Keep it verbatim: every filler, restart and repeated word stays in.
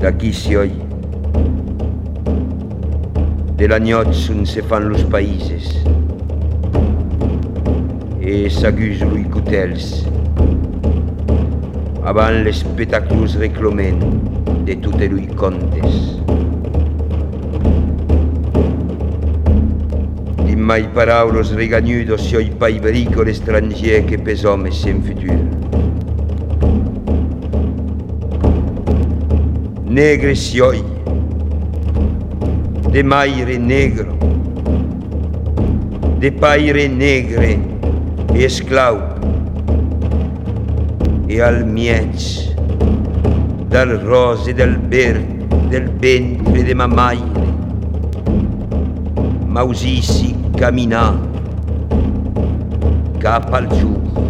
D'aquí sioi. De l'agnots on se fan los païses. E s'agus lui cotels. Avant l'espectaclus recloment de totes lui contes. Mai paraulos regagnudos sioi pai bricol estranger che pes homes sen futur. Negre sioi, de maire negro, de paire negre e esclau, e al miez, dal rose del verde, del ventre de ma maire, ma usissi camminà cap al giù.